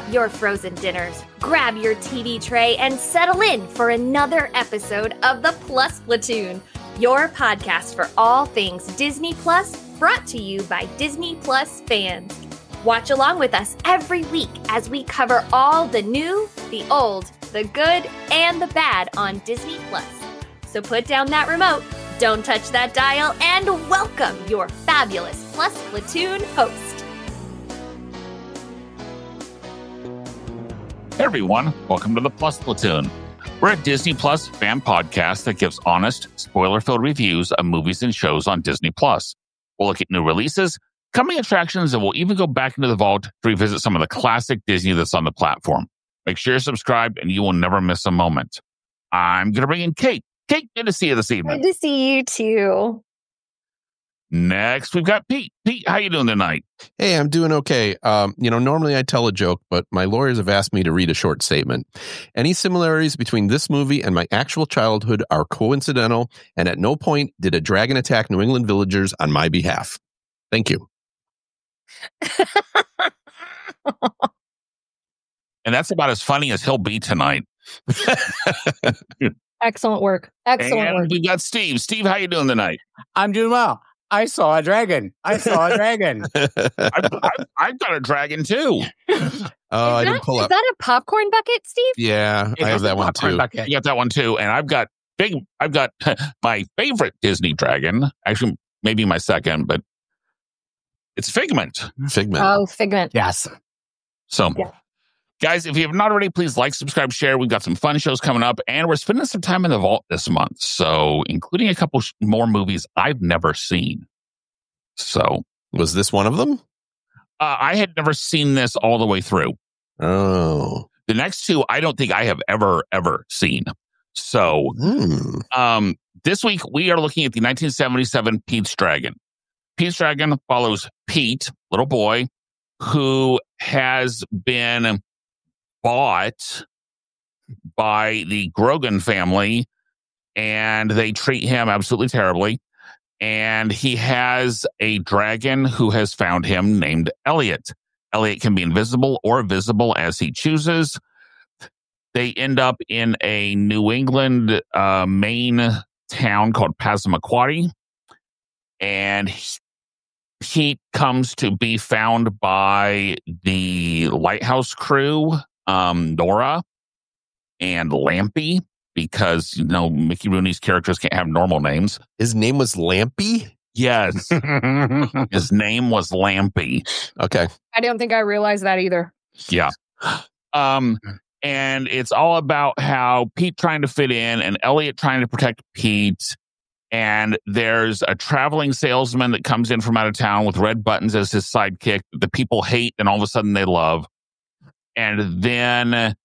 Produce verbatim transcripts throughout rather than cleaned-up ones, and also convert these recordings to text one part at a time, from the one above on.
up your frozen dinners, grab your T V tray, and settle in for another episode of the Plus Platoon, your podcast for all things Disney Plus, brought to you by Disney Plus fans. Watch along with us every week as we cover all the new, the old, the good, and the bad on Disney Plus. So put down that remote, don't touch that dial, and welcome your fabulous Plus Platoon host. Hey everyone, welcome to the Plus Platoon. We're a Disney Plus fan podcast that gives honest, spoiler-filled reviews of movies and shows on Disney Plus. We'll look at new releases, coming attractions, and we'll even go back into the vault to revisit some of the classic Disney that's on the platform. Make sure you're subscribed and you will never miss a moment. I'm going to bring in Kate. Kate, good to see you this evening. Good to see you too. Next, we've got Pete. Pete, how you doing tonight? Hey, I'm doing okay. Um, you know, normally I tell a joke, but my lawyers have asked me to read a short statement. Any similarities between this movie and my actual childhood are coincidental, and at no point did a dragon attack New England villagers on my behalf. Thank you. And that's about as funny as he'll be tonight. Excellent work. Excellent and work. we got Steve. Steve, how you doing tonight? I'm doing well. I saw a dragon. I saw a dragon. I've, I've, I've got a dragon too. Oh, I that, didn't pull is up. that a popcorn bucket, Steve? Yeah, I have that one too. You got that one too. And I've got big, I've got my favorite Disney dragon. Actually, maybe my second, but it's Figment. Figment. Oh, Figment. Yes. So, Yeah. guys, if you have not already, please like, subscribe, share. We've got some fun shows coming up, and we're spending some time in the vault this month. So, including a couple sh- more movies I've never seen. So, Was this one of them? uh, I had never seen this all the way through. Oh. The next two, I don't think I have ever, ever seen. So, Hmm. um, this week we are looking at the nineteen seventy-seven Pete's Dragon. Pete's Dragon follows Pete, little boy, who has been bought by the Grogan family, and they treat him absolutely terribly. And he has a dragon who has found him named Elliot. Elliot can be invisible or visible as he chooses. They end up in a New England, uh, Maine town called Passamaquoddy. And he, he comes to be found by the lighthouse crew, um, Nora and Lampy, because, you know, Mickey Rooney's characters can't have normal names. His name was Lampy? Yes. His name was Lampy. Okay. I don't think I realized that either. Yeah. Um, and it's all about how Pete trying to fit in and Elliot trying to protect Pete. And there's a traveling salesman that comes in from out of town with red buttons as his sidekick that the people hate and all of a sudden they love. And then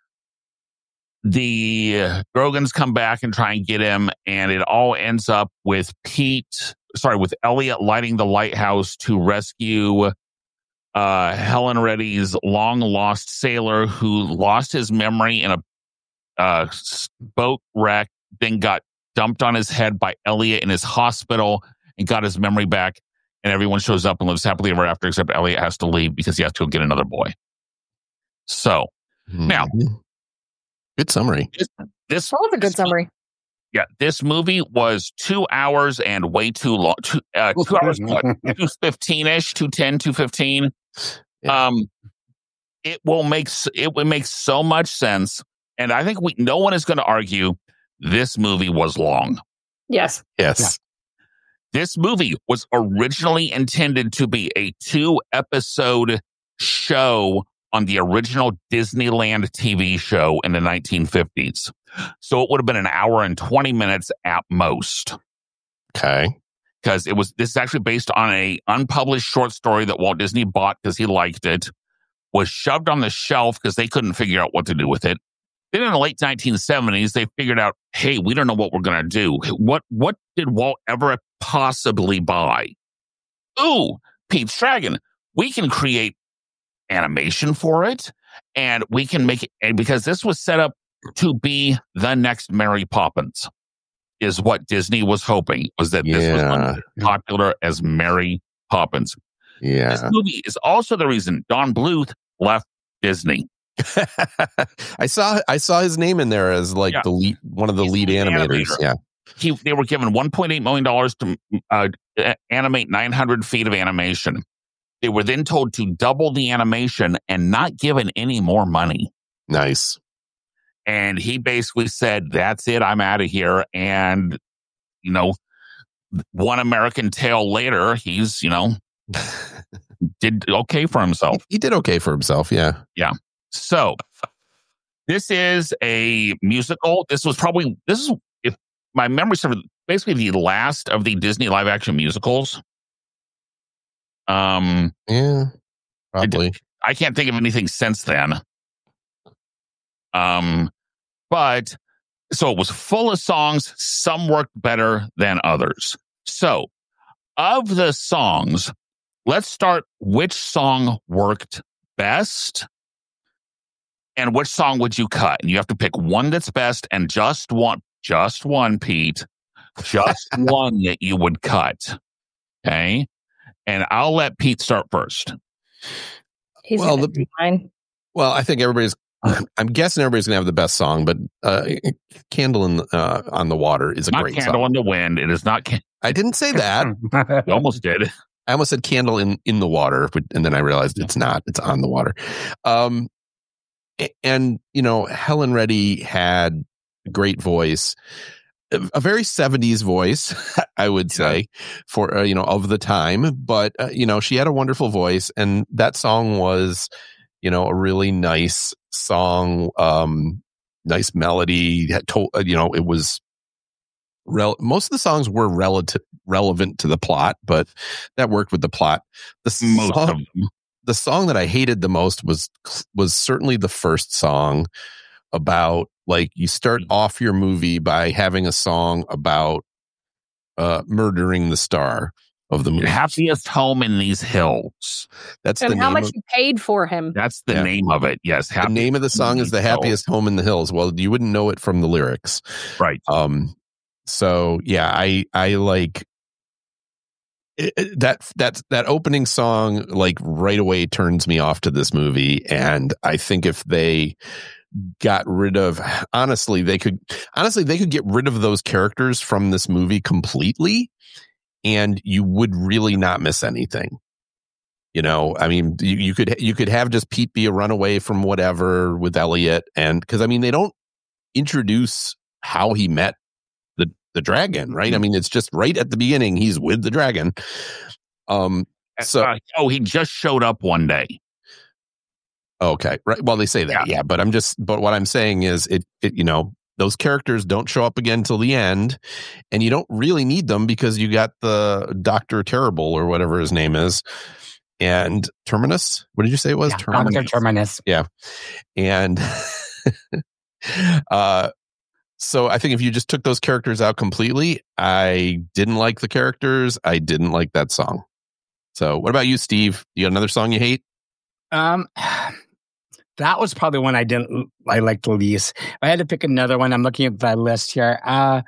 the Grogans come back and try and get him. And it all ends up with Pete, sorry, with Elliot lighting the lighthouse to rescue uh, Helen Reddy's long lost sailor who lost his memory in a uh, boat wreck, then got dumped on his head by Elliot in his hospital and got his memory back. And everyone shows up and lives happily ever after, except Elliot has to leave because he has to go get another boy. So now, good summary. this, this That was a good summary. Yeah, this movie was two hours and way too long. Two, uh, two hours, what? two fifteen-ish, two ten, two fifteen. Yeah. Um, it will make s- it will make so much sense, and I think we no one is going to argue this movie was long. Yes. Yes. This movie was originally intended to be a two-episode show on the original Disneyland T V show in the nineteen fifties. So it would have been an hour and twenty minutes at most. Okay. Because it was this is actually based on a unpublished short story that Walt Disney bought because he liked it, was shoved on the shelf because they couldn't figure out what to do with it. Then in the late nineteen seventies, they figured out, hey, we don't know what we're going to do. What what did Walt ever possibly buy? Ooh, Pete's Dragon. We can create animation for it, and we can make it, and because this was set up to be the next Mary Poppins, is what Disney was hoping, was that this was going to be popular as Mary Poppins. Yeah. This movie is also the reason Don Bluth left Disney. I saw I saw his name in there as like Yeah. the lead, one of the He's lead the lead animators. animator. Yeah, He they were given one point eight million dollars to uh, animate nine hundred feet of animation. They were then told to double the animation and not given any more money. nice. And he basically said, "That's it. I'm out of here." And you know, one American Tale later, he's you know did okay for himself. He did okay for himself. Yeah. So this is a musical. This was probably this is if my memory serves, basically the last of the Disney live action musicals. Um, Yeah. Probably. I can't think of anything since then. Um, but so it was full of songs. Some worked better than others. So of the songs, let's start. Which song worked best? And which song would you cut? And you have to pick one that's best and just one, just one, Pete, just one that you would cut. Okay. And I'll let Pete start first. He's Well, gonna the- be fine. Well, I think everybody's. I'm guessing everybody's gonna have the best song, but uh, "Candle in uh, on the Water" is a Not great Candle song. in the Wind. It is not. Can- I didn't say that. you almost did. I almost said "Candle in in the Water," but, and then I realized it's not. It's "On the Water." Um, a- and you know, Helen Reddy had a great voice, a, a very seventies voice, I would say, for uh, you know of the time. But uh, you know, she had a wonderful voice, and that song was, you know, a really nice song, um, nice melody. Had to, uh, you know, it was. Rel- most of the songs were relative relevant to the plot, but that worked with the plot. The Most song, of them. the song that I hated the most was was certainly the first song about, like, you start off your movie by having a song about uh, murdering the star of the movie. Happiest Home in These Hills. That's And the how name much of, you paid for him? That's the Yeah. name of it. Yes. the Happiest name of the Home song in is "The These Hills. Happiest Home in the Hills." Well, you wouldn't know it from the lyrics. Right. Um, so yeah, I, I like it, it- that, that, that opening song, like, right away turns me off to this movie. And I think if they got rid of, honestly, they could, honestly, they could get rid of those characters from this movie completely, and you would really not miss anything. You know, I mean, you, you could, you could have just Pete be a runaway from whatever with Elliot. And cause I mean, they don't introduce how he met the, the dragon, right? I mean, it's just right at the beginning, he's with the dragon. Um, so, Uh, oh, he just showed up one day. okay. Right. Well, they say that. Yeah. But I'm just, but what I'm saying is it, it, you know, those characters don't show up again till the end, and you don't really need them because you got the Doctor Terrible or whatever his name is. And Terminus, what did you say it was? Yeah, Terminus. Doctor Terminus. And uh, so I think if you just took those characters out completely, I didn't like the characters. I didn't like that song. So what about you, Steve? You got another song you hate? Um, that was probably one I didn't. I liked the least. If I had to pick another one, I'm looking at the list here. Uh,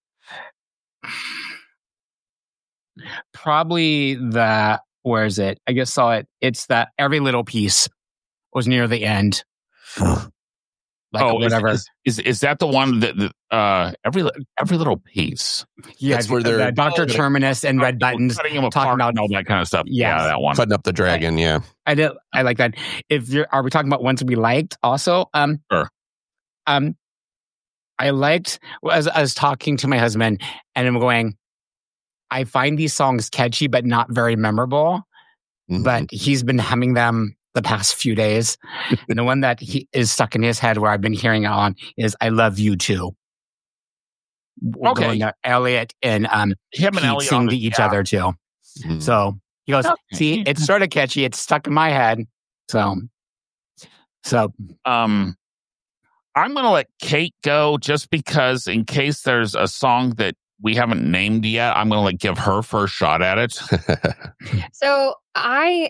probably the. Where is it? I just saw it. It's that Every Little Piece was near the end. Like oh, whatever. Is, is, is that the one that, that uh, every every little piece? Yeah, That's where they're- the Doctor oh, Terminus and Red Buttons Cutting him talking apart about and all that kind of stuff. Yes. Yeah, that one. Cutting up the dragon. Yeah. I did. I like that. If you're, are we talking about ones we liked? Also, um, Sure. um, I liked as I was talking to my husband, and I'm going. I find these songs catchy, but not very memorable. Mhm. But he's been humming them the past few days. And the one that he is stuck in his head, where I've been hearing it on, is "I Love You Too." We're Okay. going to Elliot and um, Him and Pete Elliot sing on to the- each yeah. other too. Mhm. So he goes, Okay. "See, it's sort of catchy. It's stuck in my head." So, so Um, I'm going to let Kate go just because, in case there's a song that we haven't named yet, I'm going to like give her first shot at it. So I,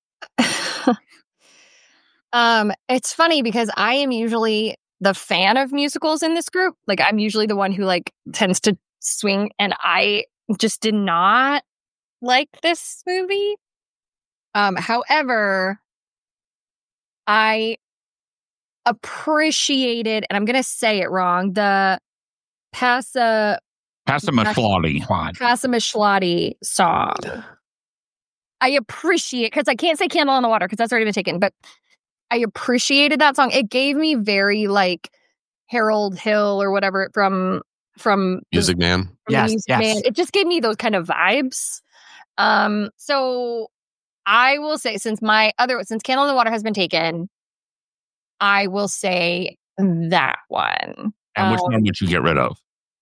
um, it's funny because I am usually the fan of musicals in this group. Like, I'm usually the one who like tends to swing, and I just did not like this movie. Um, however, I appreciated, and I'm going to say it wrong, the Passa Passamaquoddy. Passamaquoddy song. I appreciate, because I can't say Candle on the Water because that's already been taken, but I appreciated that song. It gave me very like Harold Hill or whatever from from Music Man. from Yes, Music yes. Man. It just gave me those kind of vibes. Um, so I will say, since my other since Candle on the Water has been taken, I will say that one. And which Um, one would you get rid of?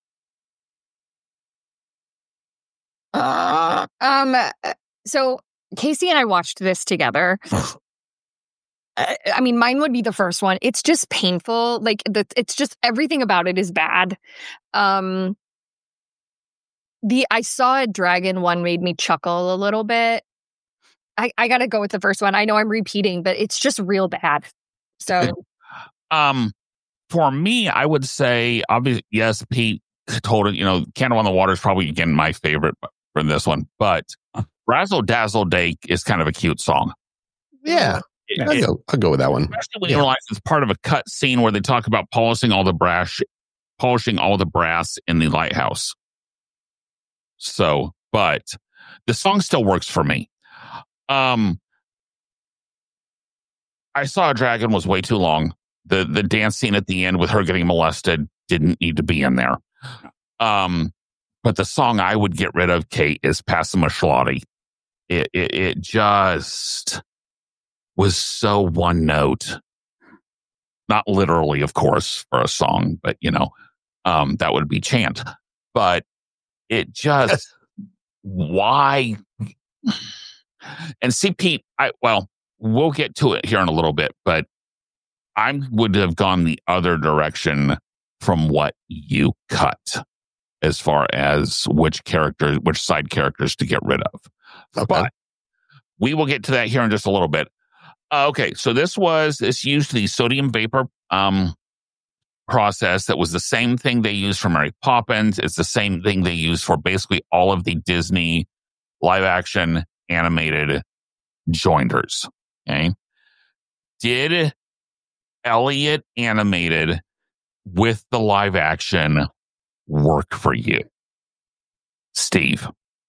Uh, um. So Casey and I watched this together. Uh, I mean, mine would be the first one. It's just painful. Like the, it's just everything about it is bad. Um. The I saw a dragon one made me chuckle a little bit. I I gotta go with the first one. I know I'm repeating, but it's just real bad. So Um, for me, I would say, obviously, yes, Pete told it, you know, Candle on the Water is probably, again, my favorite for this one, but Razzle Dazzle Day is kind of a cute song. Yeah. It- I'll it- go, I'll go with that one. especially when you Yeah. realize it's part of a cut scene where they talk about polishing all the brass, polishing all the brass in the lighthouse. So, but the song still works for me. Um, I Saw a Dragon was way too long. The the dance scene at the end with her getting molested didn't need to be in there. Um, but the song I would get rid of, Kate, is Passamaquoddy. It, it it just was so one note. Not literally, of course, for a song, but you know, um, that would be chant. But it just why? And see, Pete, I well, we'll get to it here in a little bit, but I would have gone the other direction from what you cut as far as which characters, which side characters to get rid of. Okay. But we will get to that here in just a little bit. Uh, okay, so this was, this used the sodium vapor um, process that was the same thing they used for Mary Poppins. It's the same thing they used for basically all of the Disney live action animated joinders. Okay. Did Elliot animated with the live action work for you, Steve?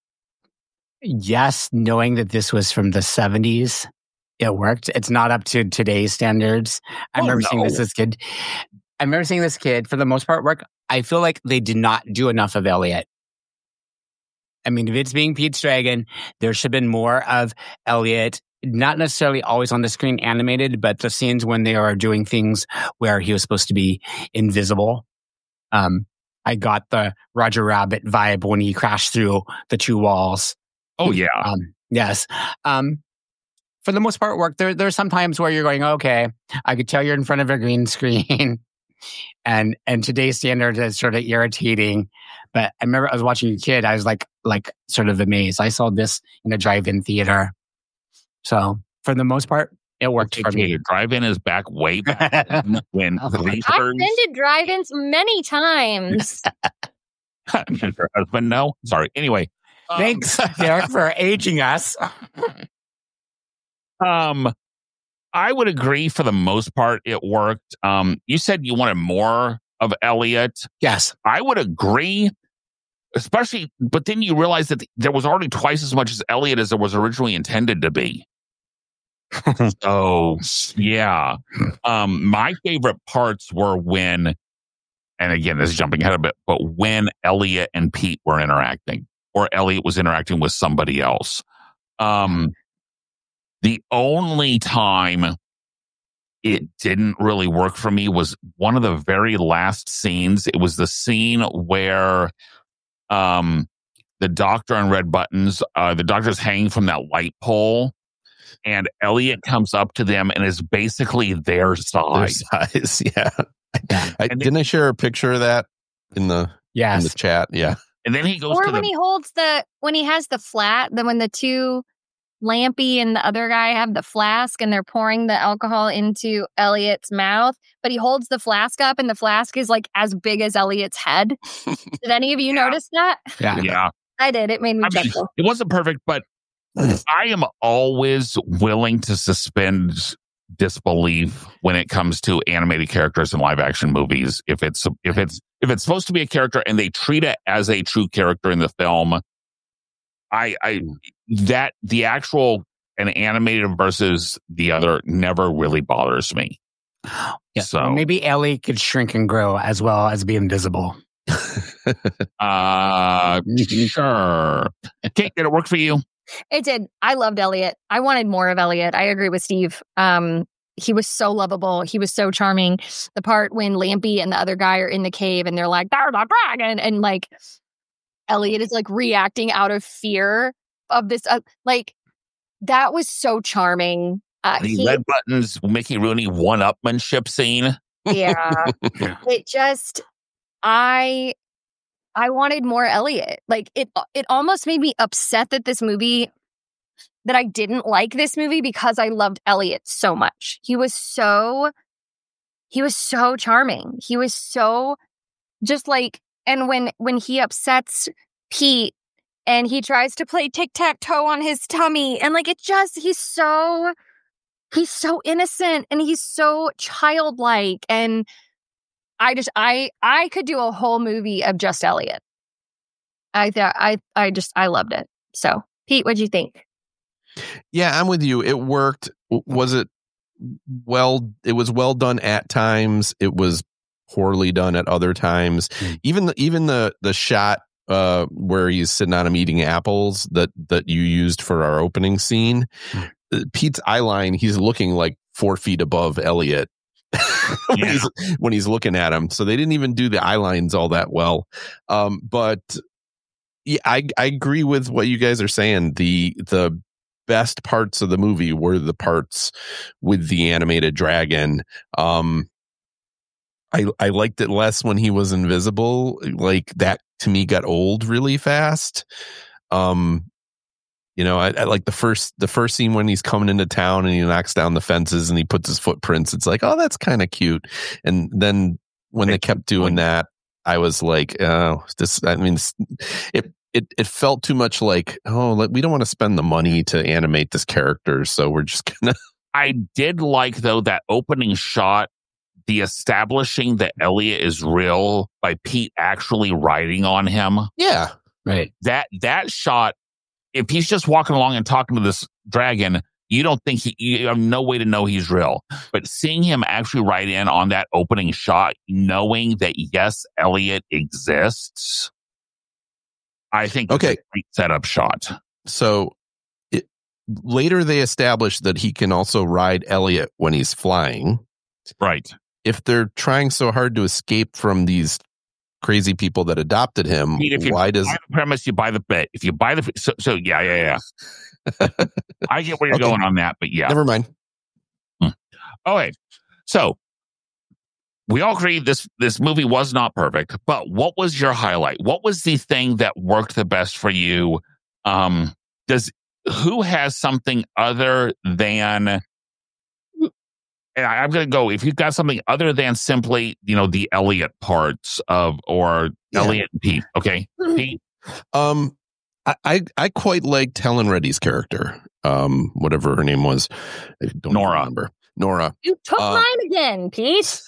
Yes, knowing that this was from the seventies, it worked. It's not up to today's standards. I Oh, remember seeing this no. as a kid. I remember seeing this kid, for the most part, work. I feel like they did not do enough of Elliot. I mean, if it's being Pete's Dragon, there should have been more of Elliot, not necessarily always on the screen animated, but the scenes when they are doing things where he was supposed to be invisible. Um, I got the Roger Rabbit vibe when he crashed through the two walls. Oh, yeah. Um, yes. Um, for the most part, work. There, there's some times where you're going, okay, I could tell you're in front of a green screen, and and today's standard is sort of irritating. But I remember I was watching a kid. I was like, like sort of amazed. I saw this in a drive-in theater, so for the most part, it worked for me. Drive-in is back way back when I've returns. been to drive-ins many times. Your husband, no, sorry. Anyway, um, Thanks, Derek, for aging us. Um, I would agree for the most part it worked. Um, you said you wanted more of Elliot. Yes. I would agree, especially, but then you realize that there was already twice as much as Elliot as there was originally intended to be. So, yeah. Um, my favorite parts were when, and again, this is jumping ahead a bit, but when Elliot and Pete were interacting, or Elliot was interacting with somebody else. Um, the only time it didn't really work for me was one of the very last scenes. It was the scene where um, the doctor in red buttons, uh, the doctor's hanging from that light pole, and Elliot comes up to them and is basically their Their size. size, yeah. Yeah. I, And didn't I share a picture of that in the in Yes. the chat? Yeah. And then he goes Or to when the he holds the when he has the flat, then when the two Lampy and the other guy have the flask and they're pouring the alcohol into Elliot's mouth, but he holds the flask up and the flask is like as big as Elliot's head. Did any of you Yeah. notice that? Yeah. yeah. I did. It made me I mean, chuckle. it wasn't perfect, but I am always willing to suspend disbelief when it comes to animated characters in live action movies. If it's if it's if it's supposed to be a character and they treat it as a true character in the film, I I that the actual an animated versus the other never really bothers me. Yeah, so well, maybe Ellie could shrink and grow as well as be invisible. uh, sure. Kate, did it work for you? It did. I loved Elliot. I wanted more of Elliot. I agree with Steve. Um, he was so lovable. He was so charming. The part when Lampy and the other guy are in the cave and they're like, "There's a dragon," and like Elliot is like reacting out of fear of this. Uh, like that was so charming. Uh, The he, red buttons, Mickey Rooney one-upmanship scene. yeah, it just I I wanted more Elliot. Like it it almost made me upset that this movie that I didn't like this movie because I loved Elliot so much. He was so he was so charming. He was so just like and when when he upsets Pete and he tries to play tic-tac-toe on his tummy and like it just he's so he's so innocent and he's so childlike and I just I I could do a whole movie of just Elliot. I thought I I just I loved it. So, Pete, what'd you think? Yeah, I'm with you. It worked. Was it well? It was well done at times. It was poorly done at other times. Mm. Even the even the the shot uh, where he's sitting on him eating apples that that you used for our opening scene. Mm. Pete's eye line. He's looking like four feet above Elliot. when, yeah. he's, when he's looking at him. So they didn't even do the eye lines all that well. Um, but yeah, I, I agree with what you guys are saying. The, the best parts of the movie were the parts with the animated dragon. Um, I, I liked it less when he was invisible. Like that to me got old really fast. Um, You know, I, I like the first the first scene when he's coming into town and he knocks down the fences and he puts his footprints. It's like, oh, that's kind of cute. And then when they kept doing that, I was like, oh, this. I mean, it it it felt too much like, oh, like, we don't want to spend the money to animate this character, so we're just gonna. I did like though that opening shot, the establishing that Elliot is real by Pete actually riding on him. Yeah, right. That that shot. If he's just walking along and talking to this dragon, you don't think he, you have no way to know he's real. But seeing him actually ride in on that opening shot, knowing that, yes, Elliot exists, I think okay. it's a great setup shot. So it, later they established that he can also ride Elliot when he's flying. Right. If they're trying so hard to escape from these crazy people that adopted him, Pete, if you why does buy the premise, you buy the bit. If you buy the so, so yeah, yeah, yeah. I get where you're okay. going on that, but yeah. Never mind. Hmm. Okay. So we all agree this this movie was not perfect, but what was your highlight? What was the thing that worked the best for you? Um, does who has something other than and I, I'm going to go, if you've got something other than simply, you know, the Elliot parts of, or Yeah. Elliot and Pete. Okay. Pete. Um, I, I, I quite liked Helen Reddy's character. Um, whatever her name was. I don't Nora. remember. Nora. You took Uh, mine again, Pete.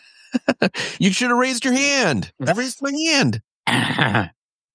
You should have raised your hand. I raised my hand. I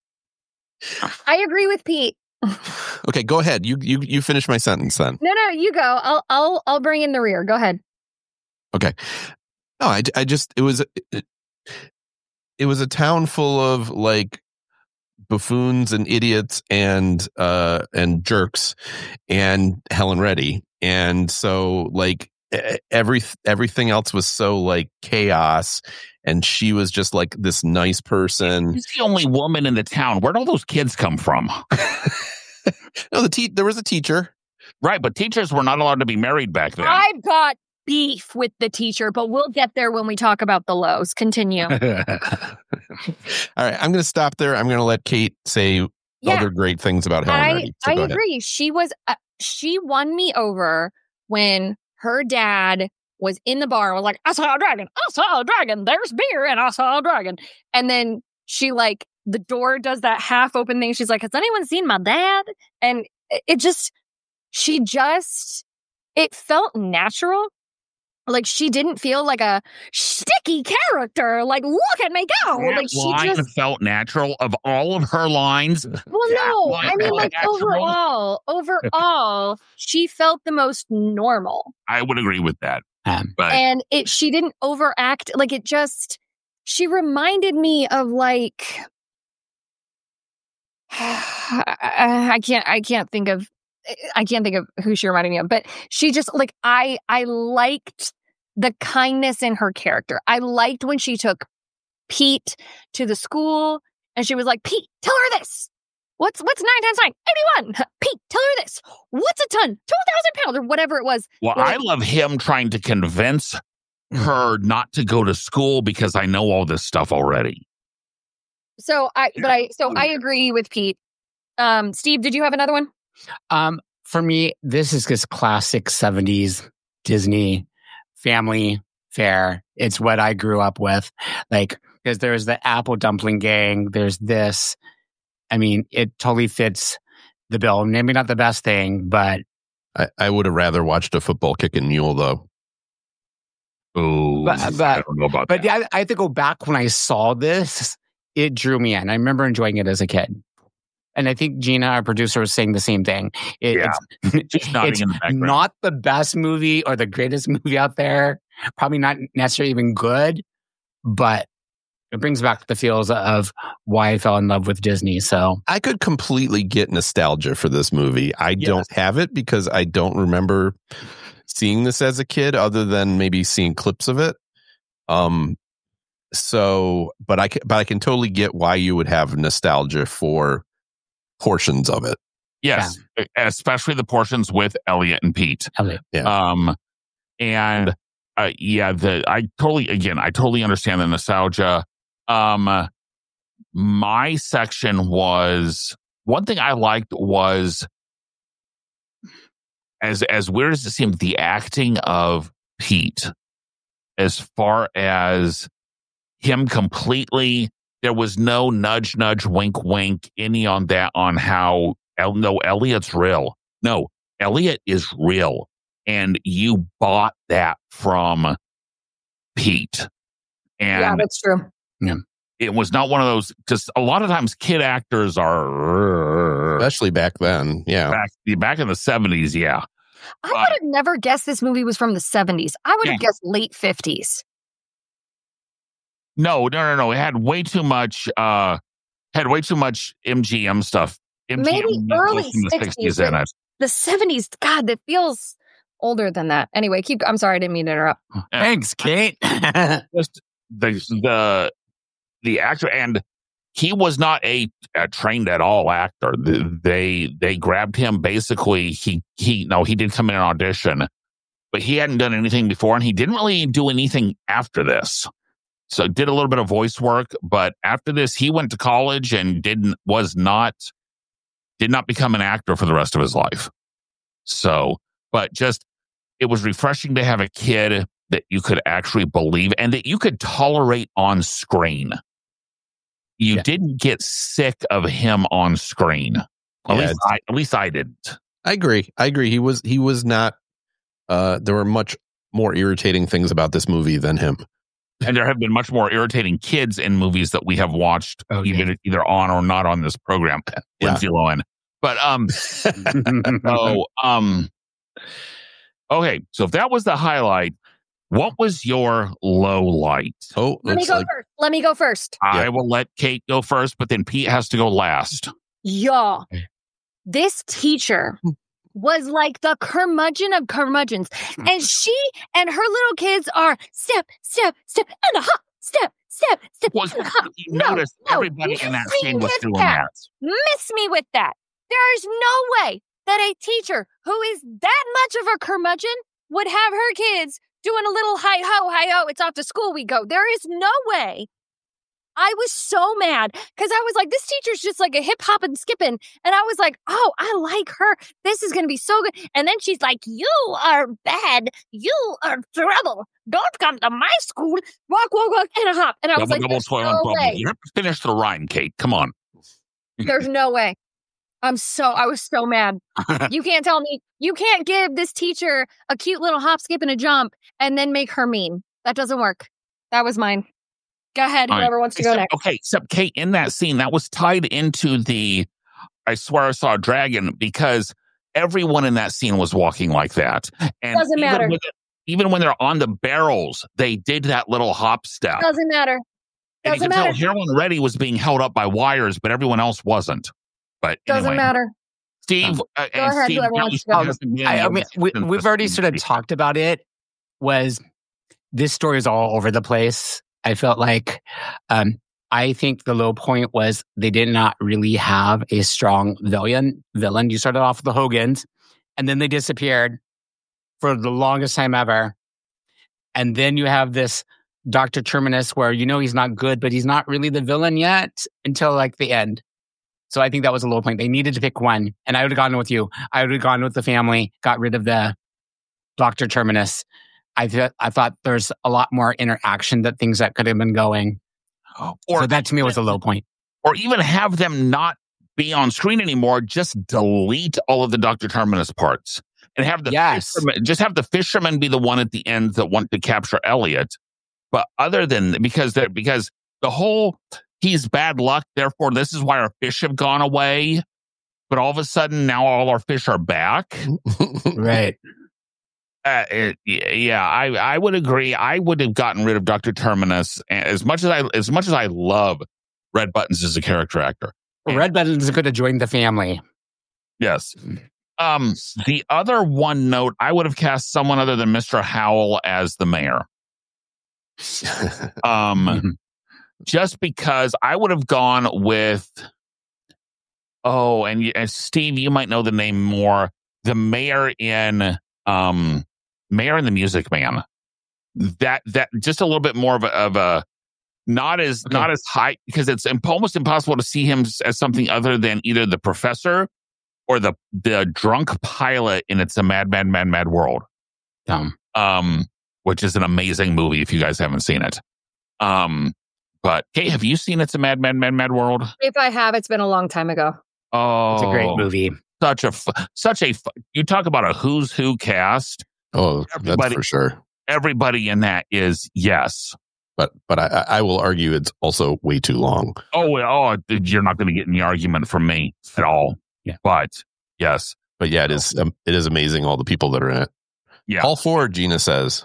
agree with Pete. Okay, go ahead. You, you, you finish my sentence then. No, no, you go. I'll, I'll, I'll bring in the rear. Go ahead. Okay. No, I, I just, it was, it, it was a town full of like buffoons and idiots and, uh, and jerks and Helen Reddy. And so like every, everything else was so like chaos. And she was just like this nice person. She's the only woman in the town. Where'd all those kids come from? No, the te- there was a teacher. Right. But teachers were not allowed to be married back then. I've got beef with the teacher, but we'll get there when we talk about the lows. Continue. All right, I'm going to stop there. I'm going to let Kate say Yeah. other great things about Helen I, Reddy. So I go ahead. agree. She was, uh, she won me over when her dad was in the bar and was like, I saw a dragon. I saw a dragon. There's beer and I saw a dragon. And then she like, the door does that half open thing. She's like, has anyone seen my dad? And it just, she just, it felt natural. Like, she didn't feel like a sticky character. Like, look at me go. That Like, she line just felt natural. Of all of her lines, well, that no. line I mean, felt like natural. overall, overall, she felt the most normal, I would agree with that. Um, But and it. She didn't overact. Like, it just. She reminded me of like. I can't. I can't think of. I can't think of who she reminded me of, but she just like I. I liked the kindness in her character. I liked when she took Pete to the school and she was like, Pete, tell her this. What's what's nine times nine? eighty-one. Pete, tell her this. What's a ton? two thousand pounds or whatever it was. well, Like, I love him trying to convince her not to go to school because I know all this stuff already. so I, but I, so I agree with Pete. Um, Steve, did you have another one? Um, for me, this is just classic seventies Disney family fare. It's what I grew up with. Like, because there's the Apple Dumpling Gang, there's this. I mean, it totally fits the bill. Maybe not the best thing, but I, I would have rather watched a football kicking mule, though. Oh, But- I but- don't know about but that. yeah, I, I have to go back when I saw this. It drew me in. I remember enjoying it as a kid. And I think Gina, our producer, was saying the same thing. It, Yeah. It's, Just nodding it's in the background. not the best movie or the greatest movie out there. Probably not necessarily even good, but it brings back the feels of why I fell in love with Disney. So I could completely get nostalgia for this movie. I Yes. don't have it because I don't remember seeing this as a kid, other than maybe seeing clips of it. Um, so, but I can, but I can totally get why you would have nostalgia for portions of it. Yes, especially the portions with Elliot and Pete. Elliot. Yeah. Um, and uh, yeah, the I totally again, I totally understand the nostalgia. Um, my section was one thing I liked was as as weird as it seemed, the acting of Pete, as far as him completely. There was no nudge, nudge, wink, wink, any on that on how, El- no, Elliot's real. No, Elliot is real. And you bought that from Pete. Yeah, And that's true. it was not one of those, because a lot of times kid actors are Especially back then. Yeah. back, back in the seventies, yeah. I would have never guessed this movie was from the seventies. I would have Yeah. guessed late fifties. No, no, no, no. It had way too much, uh, had way too much M G M stuff. M G M Maybe was early in the sixties, sixties in it. The seventies, God, that feels older than that. Anyway, keep. I'm sorry, I didn't mean to interrupt. Thanks, Kate. Just the the the actor, and he was not a, a trained at all actor. The- They they grabbed him basically. He he no, he did come in an audition, but he hadn't done anything before, and he didn't really do anything after this. So did a little bit of voice work, but after this, he went to college and didn't was not did not become an actor for the rest of his life. So, but just it was refreshing to have a kid that you could actually believe and that you could tolerate on screen. You Yeah. didn't get sick of him on screen. At Yeah, least it's- I, at least I didn't. I agree. I agree. He was he was not uh there were much more irritating things about this movie than him. And there have been much more irritating kids in movies that we have watched, Oh, yeah. either either on or not on this program. Yeah. Lindsay Lohan. But um, so um, okay. So if that was the highlight, what was your low light? Oh, Let me looks go like first. Let me go first. I Yeah. will let Kate go first, but then Pete has to go last. Y'all, this teacher was like the curmudgeon of curmudgeons. And she and her little kids are step, step, step, and a hop, step, step, step, Was and a hop. you No, noticed no, everybody in that miss me scene was with doing that. that. Miss me with that. There is no way that a teacher who is that much of a curmudgeon would have her kids doing a little hi ho, hi ho, it's off to school we go. There is no way. I was so mad because I was like, this teacher's just like a hip hop and skipping. And I was like, oh, I like her. This is going to be so good. And then she's like, you are bad. You are trouble. Don't come to my school. Walk, walk, walk, and a hop. And I was Double, like, double, there's toil no and trouble. way. You have to finish the rhyme, Kate. Come on. There's no way. I'm so, I was so mad. You can't tell me, you can't give this teacher a cute little hop, skip, and a jump and then make her mean. That doesn't work. That was mine. Go ahead, All right. whoever wants to go Except, next. okay, except Kate, in that scene, that was tied into the I swear I saw a dragon because everyone in that scene was walking like that. And Doesn't even matter. When, even when they're on the barrels, they did that little hop step. Doesn't matter. And you Doesn't can matter. tell Hero and Reddy was being held up by wires, but everyone else wasn't. But Doesn't anyway. matter. Steve, uh, Go and ahead, Steve whoever now wants you to go. hasn't been I, I able mean, to we, listen we've to already Steve. sort of talked about it. Was this story is all over the place? I felt like um, I think the low point was they did not really have a strong villain. Villain. You started off with the Hogans, and then they disappeared for the longest time ever. And then you have this Doctor Terminus, where you know he's not good, but he's not really the villain yet until like the end. So I think that was a low point. They needed to pick one, and I would have gone with you. I would have gone with the family. Got rid of the Doctor Terminus. I th- I thought there's a lot more interaction that things that could have been going. Or, so that to me was a low point. or even have them not be on screen anymore. Just delete all of the Doctor Terminus parts and have the Yes. fisherman, just have the fisherman be the one at the end that want to capture Elliot. But other than because they're because the whole he's bad luck, therefore this is why our fish have gone away. But all of a sudden now all our fish are back. Right. Uh, it, yeah, I I would agree. I would have gotten rid of Doctor Terminus as much as I as much as I love Red Buttons as a character actor. Red Buttons could have joined the family. Yes. Um, the other one note, I would have cast someone other than Mister Howell as the mayor. Um, just because I would have gone with. Oh, and, y- and Steve, you might know the name more. The mayor in um, Mayor and the Music Man. That that just a little bit more of a, of a not as Okay. not as high because it's imp- almost impossible to see him s- as something other than either the professor or the the drunk pilot in It's a Mad Mad Mad Mad World. Dumb. Um, which is an amazing movie if you guys haven't seen it. Um, but Kate, have you seen It's a Mad Mad Mad Mad World? If I have, it's been a long time ago. Oh, It's a great movie. Such a fu- such a fu- you talk about a who's who cast. Oh, Everybody- that's for sure. Everybody in that is yes. But but I, I will argue it's also way too long. Oh, well, oh, you're not going to get any argument from me at all. Yeah. But yes, But yeah, it is um, it is amazing all the people that are in it. yeah. All four, Gina says.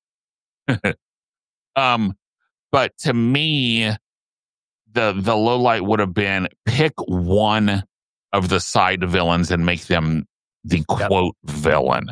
Um, but to me, the the low light would have been pick one of the side villains and make them the quote villain.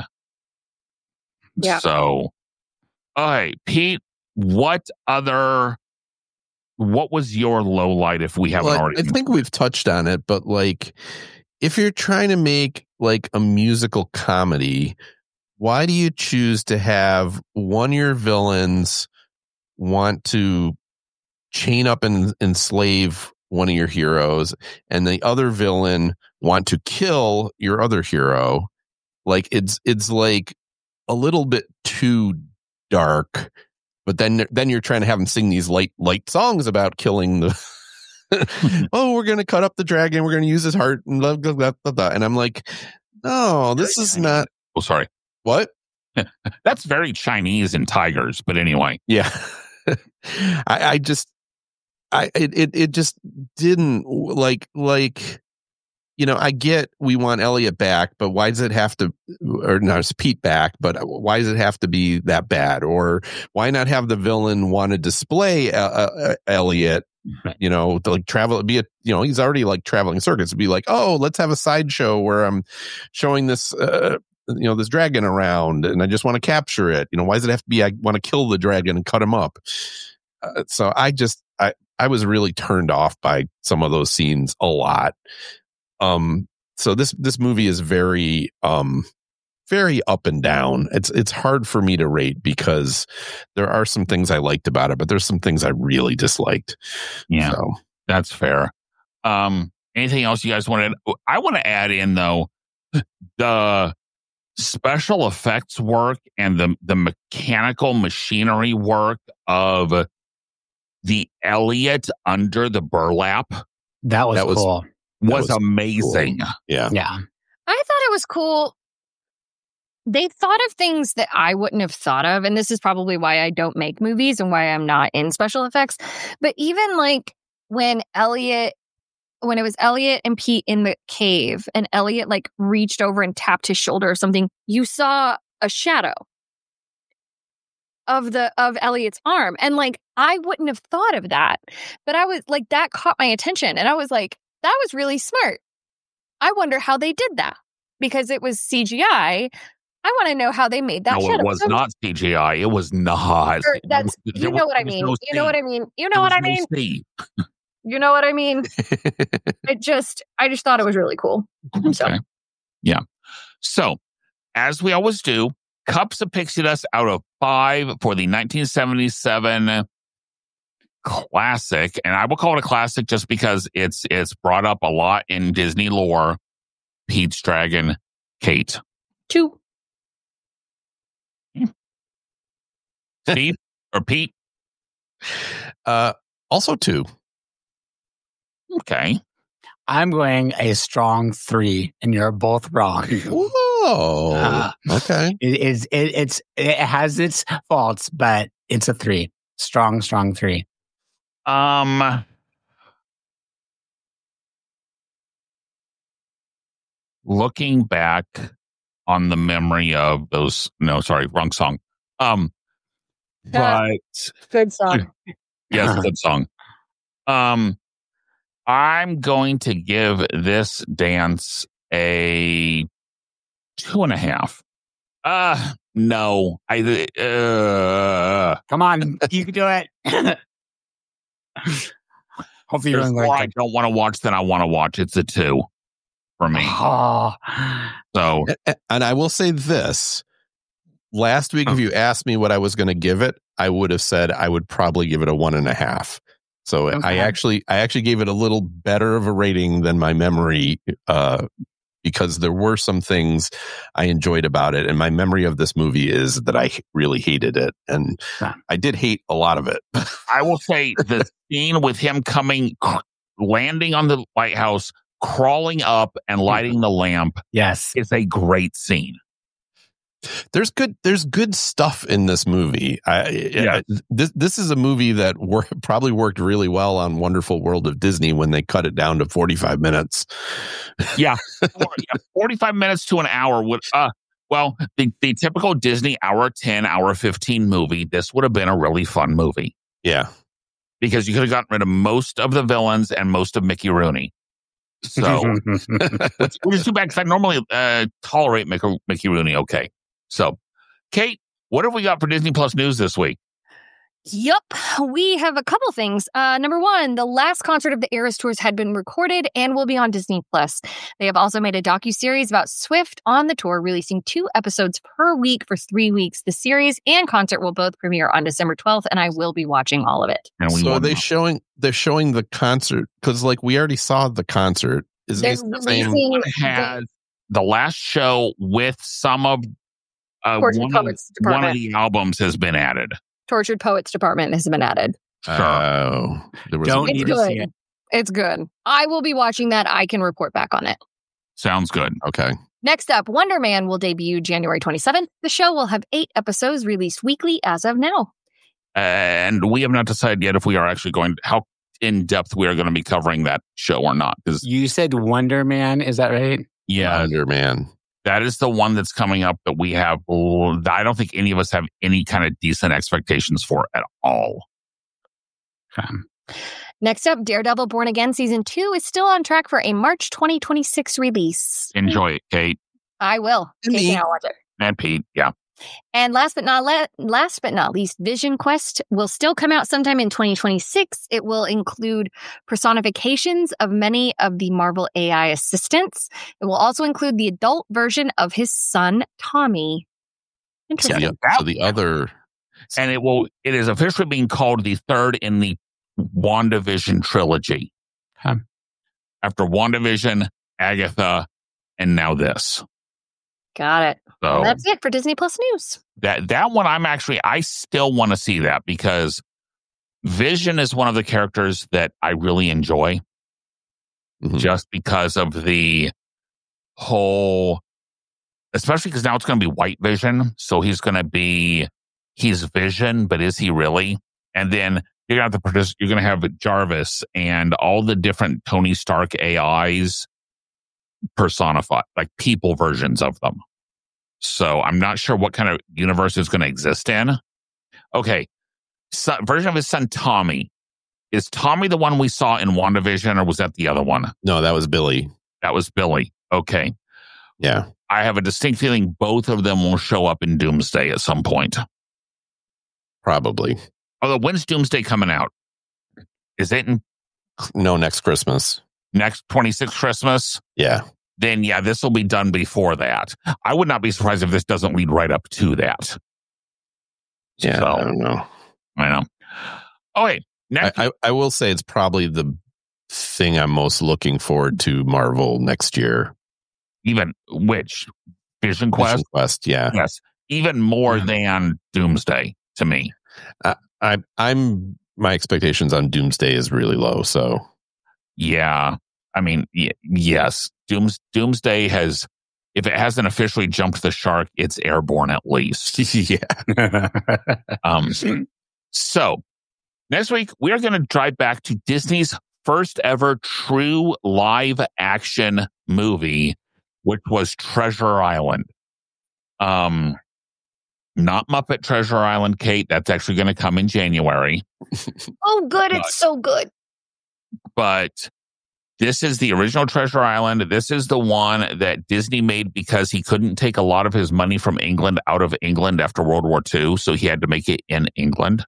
Yeah. So, all right, Pete, what other? What was your low light if we haven't Well, I- already? I think we've touched on it, but like, if you're trying to make like a musical comedy, why do you choose to have one of your villains want to chain up and enslave one of your heroes, and the other villain want to kill your other hero? Like, it's it's like a little bit too dark. But then, then you're trying to have them sing these light, light songs about killing the. Oh, we're gonna cut up the dragon. We're gonna use his heart and blah, blah, blah, blah, blah. And I'm like, no, this is not oh, sorry, what. that's very Chinese in tigers. But anyway, Yeah, I, I just, I it, it it just didn't like like. You know, I get we want Elliot back, but why does it have to, or no, it's Pete back, but why does it have to be that bad? Or why not have the villain want to display uh, uh, Elliot, you know, to like travel, be a, you know, he's already like traveling circuits, be like, oh, let's have a sideshow where I'm showing this, uh, you know, this dragon around and I just want to capture it. You know, why does it have to be, I want to kill the dragon and cut him up? Uh, so I just, I, I was really turned off by some of those scenes a lot. Um, so this, this movie is very, um, very up and down. It's, it's hard for me to rate because there are some things I liked about it, but there's some things I really disliked. yeah, So, that's fair. Um, anything else you guys wanted? I want to add in though the special effects work and the the mechanical machinery work of the Elliot under the burlap. That was That was- cool. was, was amazing. Cool. Yeah. Yeah. I thought it was cool. They thought of things that I wouldn't have thought of. And this is probably why I don't make movies and why I'm not in special effects. But even like when Elliot, when it was Elliot and Pete in the cave and Elliot like reached over and tapped his shoulder or something, you saw a shadow of the of Elliot's arm. And like, I wouldn't have thought of that. But I was like, that caught my attention. And I was like, that was really smart. I wonder how they did that because it was C G I. I want to know how they made that No, shadow. it was not C G I. It was not. Or that's There you was- know what I there was mean. no You know what C. I mean. You know There what was I no mean. C. You know what I mean. It just, I just thought it was really cool. So Okay. Yeah. So, as we always do, Cups of Pixie Dust out of five for the nineteen seventy-seven classic, and I will call it a classic just because it's it's brought up a lot in Disney lore. Pete's Dragon, Kate, two. Steve, or Pete. Uh, also two. Okay. I'm going a strong three, and you're both wrong. Whoa. Uh, Okay. It is. It, it's. It has its faults, but it's a three. Strong, strong three. Um. Looking back on the memory of those, no, sorry, wrong song. Um, but Good song. yes, good song. Um, I'm going to give this dance a two and a half. Uh, no, I, uh, Come on, you can do it. Hopefully, you're there's going more I to don't want to watch than I want to watch. It's a two for me. Oh, So, A- And I will say this. Last week, if you asked me what I was going to give it, I would have said I would probably give it a one and a half. So I Okay. actually, I actually gave it a little better of a rating than my memory, uh, because there were some things I enjoyed about it. And my memory of this movie is that I really hated it. And Yeah. I did hate a lot of it. I will say the scene with him coming, landing on the lighthouse, crawling up and lighting the lamp yes. is a great scene. There's good. There's good stuff in this movie. I, Yeah. I- this this is a movie that wor- probably worked really well on Wonderful World of Disney when they cut it down to forty-five minutes. Yeah, Or, yeah, forty-five minutes to an hour would. Uh, well, the the typical Disney hour ten, hour fifteen movie. This would have been a really fun movie Yeah, because you could have gotten rid of most of the villains and most of Mickey Rooney. So, which, which is too bad because I normally uh, tolerate Mickey, Mickey Rooney. Okay, so Kate, what have we got for Disney Plus news this week? Yup, we have a couple things. Uh, number one, the last concert of the Eras Tours had been recorded and will be on Disney Plus. They have also made a docuseries about Swift on the tour, releasing two episodes per week for three weeks. The series and concert will both premiere on December twelfth, and I will be watching all of it. And we so are won't they know. showing? They're showing the concert because, like, we already saw the concert. Is They're this the same? releasing One has the last show with some of uh, Tortured one, of, Poets one of Department. the albums has been added. Tortured Poets Department has been added. Oh, there was Don't a- It's need to see good. it. It's good. I will be watching that. I can report back on it. Sounds good. Okay. Next up, Wonder Man will debut January twenty-seventh. The show will have eight episodes released weekly as of now. And we have not decided yet if we are actually going how in depth we are going to be covering that show or not. Because You said Wonder Man, is that right? yeah, Wonder Man. that is the one that's coming up that we have. I don't think any of us have any kind of decent expectations for at all. Um, Next up, Daredevil Born Again Season two is still on track for a March twenty twenty-six release. Enjoy it, Kate I will. And Casey me. and I'll watch it. and Pete. Yeah. And last but not le- last but not least, Vision Quest will still come out sometime in twenty twenty-six. It will include personifications of many of the Marvel A I assistants. It will also include the adult version of his son, Tommy. So Interesting. the, so the other. And it will. It is officially being called the third in the WandaVision trilogy. Huh. After WandaVision, Agatha, and now this. Got it. So Well, that's it for Disney Plus News. that that one, I'm actually, I still want to see that because Vision is one of the characters that I really enjoy. Mhm. just because of the whole, especially because now it's going to be White Vision. So he's going to be, he's Vision, but is he really? And then you're going to have to produce, you're going to have Jarvis and all the different Tony Stark A Is personified, like people versions of them. So I'm not sure what kind of universe it's going to exist in. Okay. So, version of his son, Tommy. Is Tommy the one we saw in WandaVision, or was that the other one? No, that was Billy. That was Billy. Okay. Yeah. I have a distinct feeling both of them will show up in Doomsday at some point. Probably. Although, when's Doomsday coming out? Is it in No, next Christmas. next twenty-sixth Christmas? Yeah. Then, yeah, this will be done before that. I would not be surprised if this doesn't lead right up to that. Yeah. So, I don't know. I know. Okay. Next, I, I, I will say it's probably the thing I'm most looking forward to Marvel next year. even which Vision Quest? Vision Quest, yeah. Yes. Even more Yeah. than Doomsday to me. I, I'm my expectations on Doomsday is really low. So Yeah. I mean, y- yes. Dooms, Doomsday has, if it hasn't officially jumped the shark, it's airborne at least. yeah, Um, so next week, we are going to drive back to Disney's first ever true live action movie, which was Treasure Island. Um, not Muppet Treasure Island, Kate. That's actually going to come in January. Oh, good. But- It's so good. But this is the original Treasure Island. This is the one that Disney made because he couldn't take a lot of his money from England out of England after World War Two, so he had to make it in England.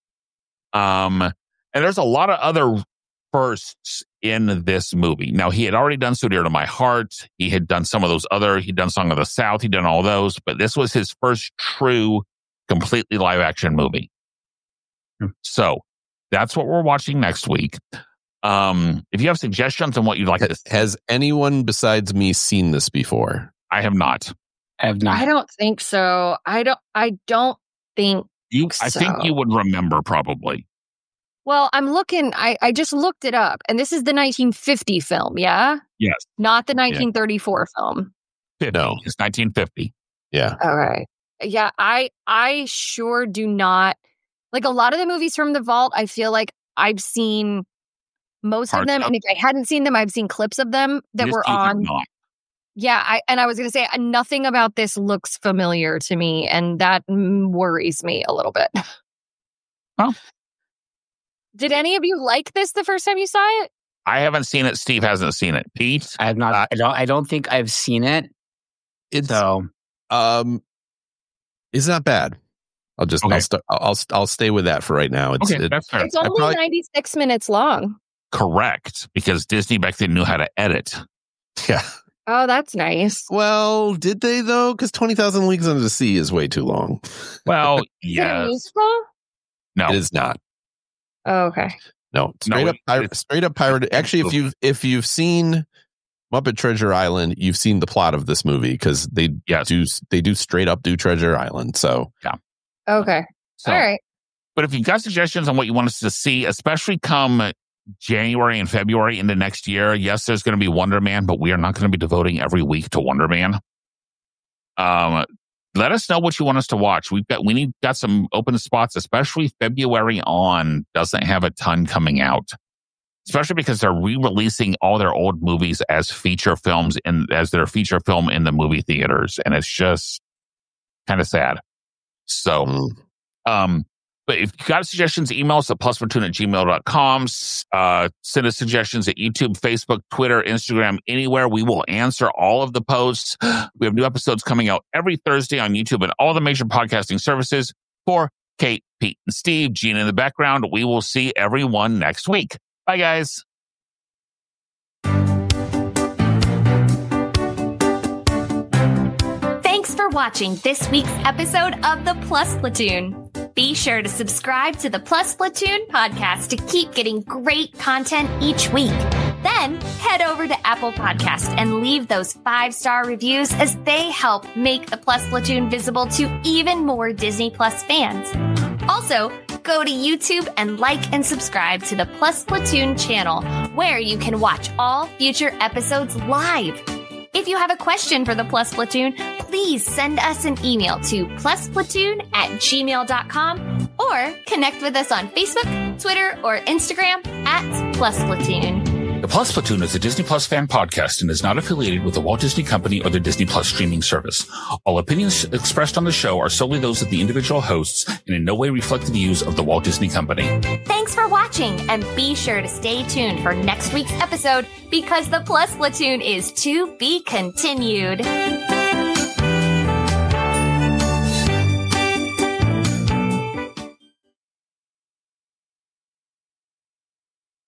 Um, and there's a lot of other firsts in this movie. Now, he had already done So Dear to My Heart. He had done some of those other, he'd done Song of the South. He'd done all those, but this was his first true, completely live action movie. Hmm. So that's what we're watching next week. Um, if you have suggestions on what you'd like to see, has anyone besides me seen this before? I have not. I have not. I don't think so. I don't. I don't think. You, I think So- you would remember probably. Well, I'm looking. I I just looked it up, and this is the nineteen fifty film. Yeah, Yes. not the nineteen thirty-four film. No. It's nineteen fifty. Yeah. Okay. Yeah, I I sure do not like a lot of the movies from the vault. I feel like I've seen most Parts of them, of- and if I hadn't seen them, I've seen clips of them that This were you have on. not. Yeah, I and I was going to say uh, nothing about this looks familiar to me, and that mm, worries me a little bit. Oh. Did any of you like this the first time you saw it? I haven't seen it. Steve hasn't seen it. Pete? I have not. I don't. I don't think I've seen it. It's So um it's not bad. I'll just Okay. I'll, st- I'll I'll stay with that for right now. It's Okay, it, that's fair. It's only probably- ninety-six minutes long. Correct, because Disney back then knew how to edit. yeah. Oh, that's nice. Well, did they though? Because twenty thousand Leagues Under the Sea is way too long. Well, Is it a yes. musical? No. It is not. Oh, okay. No, straight No, up it- pirate, it's- straight up pirate. Actually, if you've if you've seen Muppet Treasure Island, you've seen the plot of this movie because they Yes. do they do straight up do Treasure Island. So Okay. So, All right. But if you've got suggestions on what you want us to see, especially come January and February into next year, yes, there's going to be Wonder Man, but we are not going to be devoting every week to Wonder Man. Um, let us know what you want us to watch. We've got we need got some open spots, especially February on doesn't have a ton coming out, especially because they're re-releasing all their old movies as feature films in as their feature film in the movie theaters, and it's just kind of sad. So. mm, Um, but if you got suggestions, email us at plusplatoon at gmail dot com. Uh, send us suggestions at YouTube, Facebook, Twitter, Instagram, anywhere. We will answer all of the posts. We have new episodes coming out every Thursday on YouTube and all the major podcasting services. For Kate, Pete, and Steve, Gina in the background, we will see everyone next week. Bye, guys. Thanks for watching this week's episode of the Plus Platoon. Be sure to subscribe to the Plus Platoon podcast to keep getting great content each week. Then head over to Apple Podcast and leave those five-star reviews as they help make the Plus Platoon visible to even more Disney Plus fans. Also, go to YouTube and like and subscribe to the Plus Platoon channel, where you can watch all future episodes live. If you have a question for the Plus Platoon, please send us an email to plusplatoon at gmail dot com or connect with us on Facebook, Twitter, or Instagram at Plus Platoon. The Plus Platoon is a Disney Plus fan podcast and is not affiliated with the Walt Disney Company or the Disney Plus streaming service. All opinions expressed on the show are solely those of the individual hosts and in no way reflect the views of the Walt Disney Company. Thanks for watching, and be sure to stay tuned for next week's episode because the Plus Platoon is to be continued.